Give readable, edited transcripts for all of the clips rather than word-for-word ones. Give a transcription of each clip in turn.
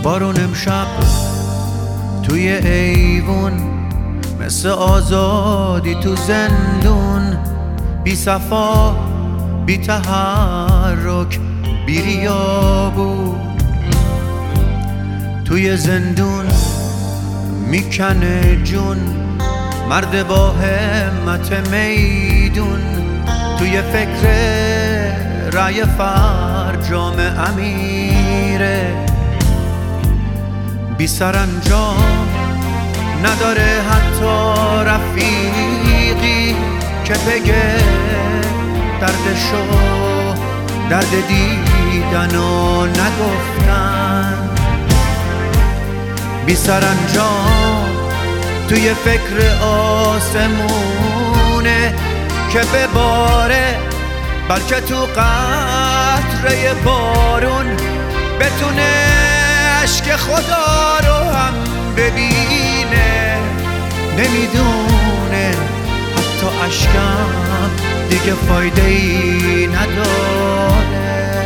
بارون امشب توی ایوون، مثل آزادی تو زندون، بی صفا بی تحرک بی ریابو. توی زندون میکنه جون مرد با همت میدون، توی فکر رای فرجام امیره. بی سرانجام نداره حتی رفیقی که بگه دردشو، درد دیدن و نگفتن. بی سرانجام توی فکر آسمونه که بباره، بلکه تو قطره بارون بتونه عشق خدا رو هم ببینه. نمیدونه حتی عشقم دیگه فایده ای نداره.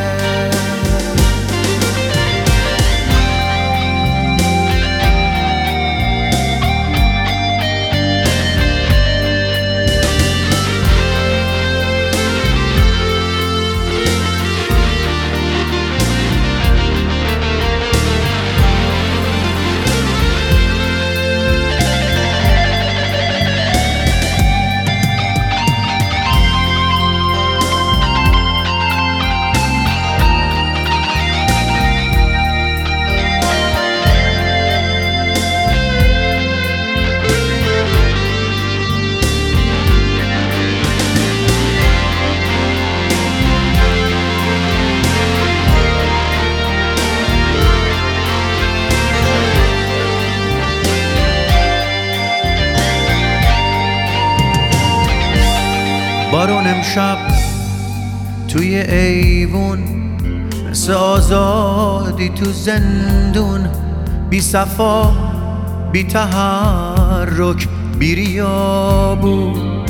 بارون امشب توی ایوون، مثل آزادی تو زندون، بی صفا بی تحرک بی ریابو.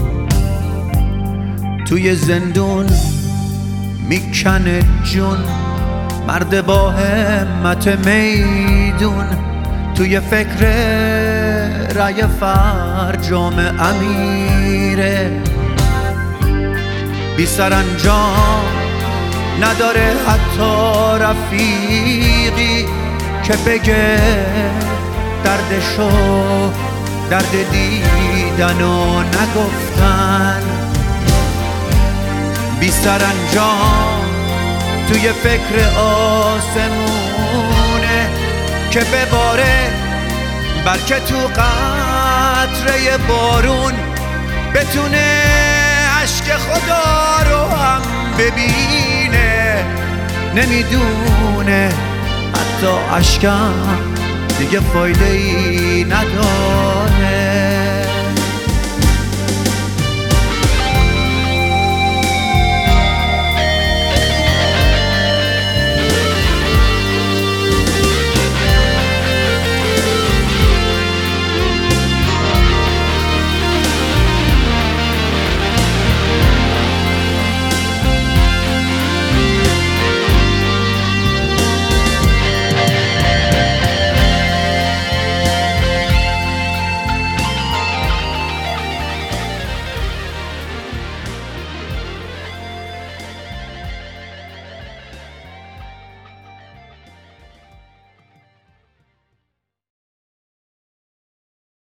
توی زندون میکنه جون مرد با همت میدون، توی فکر رای فرجام امیره. بی سرانجام نداره حتی رفیقی که بگه دردشو، درد دیدن و نگفتن. بی سرانجام توی فکر آسمونه که بباره، بلکه تو قطره بارون بتونه عشق خدا رو هم ببینه. نمیدونه حتی عشقم دیگه فایده ای نداره.